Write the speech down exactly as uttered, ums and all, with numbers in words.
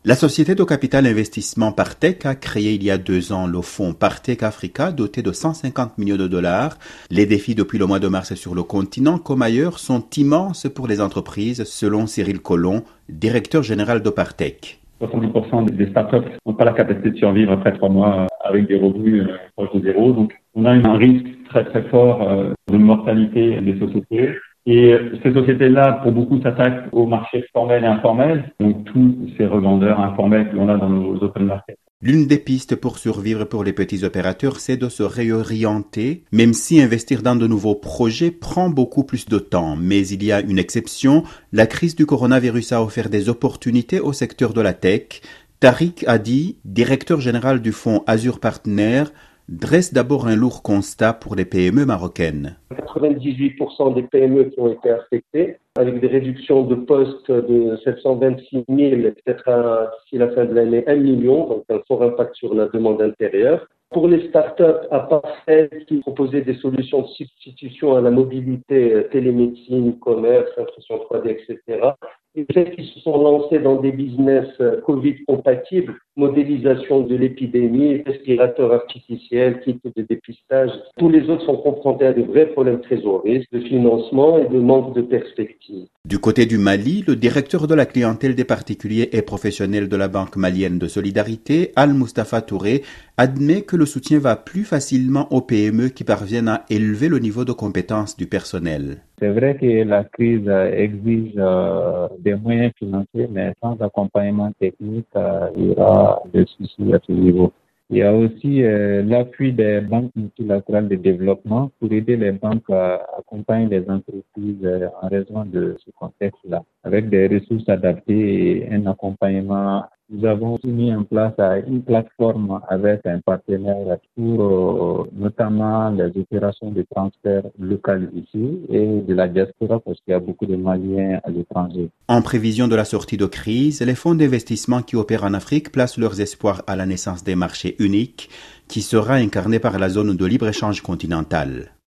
La société de capital investissement Partech a créé il y a deux ans le fonds Partech Africa doté de cent cinquante millions de dollars. Les défis depuis le mois de mars sur le continent comme ailleurs sont immenses pour les entreprises, selon Cyril Collomb, directeur général de Partech. soixante-dix pour cent des startups n'ont pas la capacité de survivre après trois mois avec des revenus proches de zéro. Donc, on a un risque très très fort de mortalité des sociétés. Et ces sociétés-là, pour beaucoup, s'attaquent au marché formel et informel, donc tous ces revendeurs informels que l'on a dans nos open markets. L'une des pistes pour survivre pour les petits opérateurs, c'est de se réorienter, même si investir dans de nouveaux projets prend beaucoup plus de temps. Mais il y a une exception, la crise du coronavirus a offert des opportunités au secteur de la tech. Tariq Hadi, directeur général du fonds Azure Partners, dresse d'abord un lourd constat pour les P M E marocaines. quatre-vingt-dix-huit pour cent des P M E qui ont été affectées, avec des réductions de postes de sept cent vingt-six mille, peut-être à, d'ici la fin de l'année, un million, donc un fort impact sur la demande intérieure. Pour les startups, à part celles qui proposaient des solutions de substitution à la mobilité, télémédecine, commerce, impression trois D, et cetera, et celles qui se sont lancées dans des business Covid compatibles, modélisation de l'épidémie, respirateurs artificiels, kits de dépistage. Tous les autres sont confrontés à de vrais problèmes trésoreristes, de financement et de manque de perspective. Du côté du Mali, le directeur de la clientèle des particuliers et professionnels de la Banque malienne de solidarité, Al-Mustafa Touré, admet que le soutien va plus facilement aux P M E qui parviennent à élever le niveau de compétence du personnel. C'est vrai que la crise exige euh, des moyens financiers, mais sans accompagnement technique, euh, il y aura des soucis à ce niveau. Il y a aussi euh, l'appui des banques multilatérales de développement pour aider les banques à accompagner les entreprises euh, en raison de ce contexte-là, avec des ressources adaptées et un accompagnement. Nous avons mis en place une plateforme avec un partenaire pour euh, notamment les opérations de transfert local ici et de la diaspora parce qu'il y a beaucoup de Maliens à l'étranger. En prévision de la sortie de crise, les fonds d'investissement qui opèrent en Afrique placent leurs espoirs à la naissance des marchés uniques qui sera incarné par la zone de libre-échange continentale.